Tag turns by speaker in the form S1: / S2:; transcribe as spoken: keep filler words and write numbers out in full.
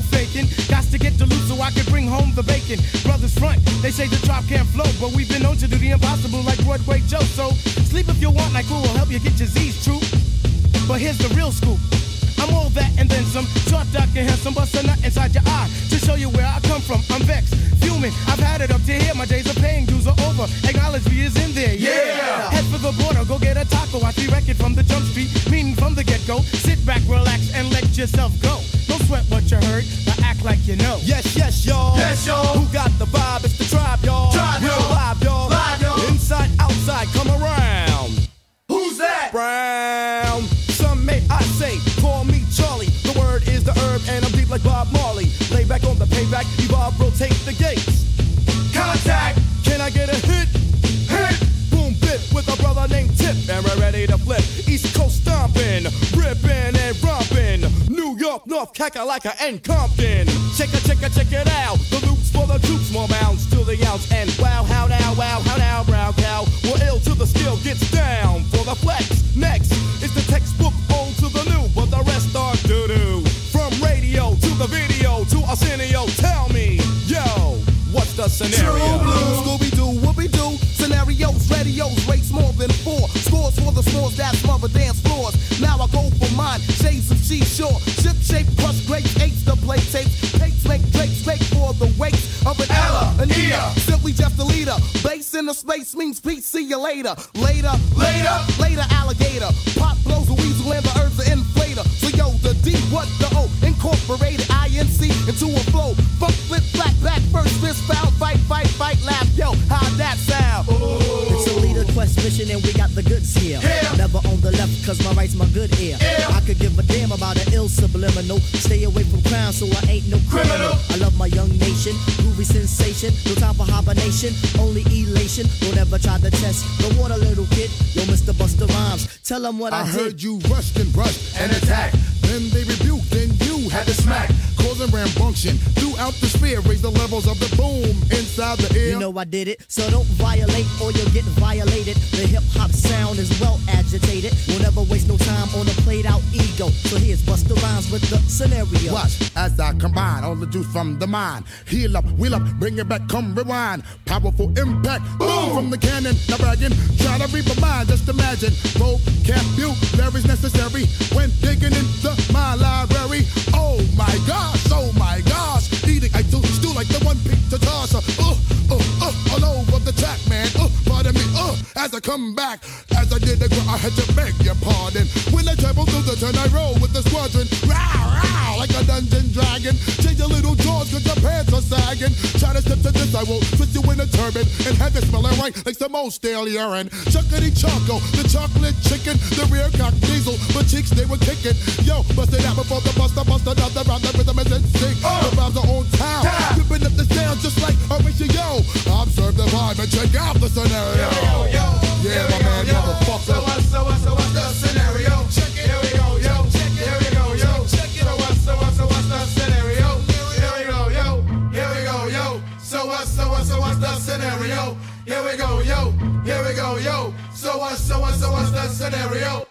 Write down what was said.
S1: faking. Got to get to loot so I can bring home the bacon. Brothers front, they say the drop can't flow, but we've been known to do the impossible like Broadway Joe. So sleep if you want, like who will help you get your Z's true. But here's the real scoop. I'm all that and then some. Short, dark, and handsome, bust a nut inside your eye to show you where I come from. I'm vexed, fuming. I've had it up to here. My days of paying dues are over. Acknowledge me is in there. Yeah. yeah. Head for the border, go get a taco. I three record from the jump street, meaning from the get go. Sit back, relax, and let yourself go. Don't sweat what you heard, but act like you know.
S2: Yes, yes, y'all.
S1: Yes, y'all.
S2: Who got the vibe? It's the tribe, y'all.
S1: Tribe,
S2: We're
S1: y'all.
S2: live, y'all.
S1: Live, y'all.
S2: Inside, outside, come around.
S1: Who's that?
S2: Brown. Some may I say, call me Charlie. The word is the herb, and I'm deep like Bob Marley. Lay back on the payback, evolve, rotate the gates.
S1: Contact.
S2: Can I get a hit?
S1: Hit.
S2: Boom, bit with a brother named Tip, and we're ready to flip. East Coast stomping, ripping and romping. New York, North, Kakalaka, and Compton. Check it, check it, check it out. The loops for the troops, more bounds to the ounce. And wow, how now, wow, how now, brown cow. We're ill till the skill gets down for the flex. Next is the textbook old to the new, but the rest are doo-doo. From radio to the video to Arsenio, tell me, yo, what's the scenario?
S1: True blue.
S2: Scooby-Doo, whoopie-doo, scenarios, radios, rates more than four. Scores for the scores that smother dance floors. Now I go for mine, shades of seashore. Ship shape, crush grapes, apes to play tapes. Tapes make drapes, fake for the wakes of an Ella, Anita. Simply just a leader. Base in the space means peace, see you later. Later, later, later alligator. Pop blows a weasel and the herbs are inflator. So yo, the D, what the O? Incorporated I N C into a flow. Funk, flip, flat, back, first, fist, foul, fight, fight, fight, laugh. Yo, how'd that sound?
S3: Ooh. It's a leader quest mission and we got the goods here.
S1: Yeah.
S3: Never on the left cause my right's my good ear.
S1: Yeah.
S3: I could give a damn about an ill subliminal. Stay away from crime so I ain't no criminal.
S1: Criminal.
S3: I love my young nation, groovy sensation. No time for hibernation, only elation. Don't ever try to test the water, little kid. Yo, Mister Busta Rhymes, tell them what I,
S4: I
S3: did.
S4: heard you rushed and rushed
S1: An attack.
S4: Then they rebuked and you
S1: Had to smack.
S4: causing rambunctious throughout the sphere. Raise the levels of the boom inside the ear.
S3: You know I did it, so don't violate or you'll get violated. The hip hop sound is well agitated. We'll never waste no time on a played out ego. So here's Busta Rhymes with the scenario.
S4: Watch as I combine all the juice from the mind. Heal up, wheel up, bring it back, come rewind. Powerful impact, boom from the cannon. Not bragging, try to read my mind. Just imagine, vocabulary's necessary when digging into my library. Oh my gosh, oh my gosh. Eating, I do stew like the one pizza tosser. Uh, uh, uh, all over the track, man. Uh, pardon me, uh, as I come back. As I did the girl, I had to beg your pardon. When I travel through the turn, I roll with the squadron. Row, row, like a dungeon dragon. Change your little jaws cause your pants are sagging. Try to step to this, I will twist you in a turban and have it smelling right like some old stale urine. Chuckity choco, the chocolate chicken, the rear cock diesel, but cheeks they were kicking. Yo, bust it out before the buster, bust another round, the rhythm is in sync. The rhymes are on town, ripping up the sound just like Horatio. Observe the vibe and check out the scenario.
S1: Yo, yo,
S4: Yeah, my man, motherfucker.
S1: So what, so what, so what's the scenario? Check it. Here we go, yo. Check it. Here we go, yo. Check it. So what, so what, so what's the scenario? Here we go, yo. Here we go, yo. So what, so what, so what's the scenario? Here we go, yo. Here we go, yo. So what, so what, so what's the scenario?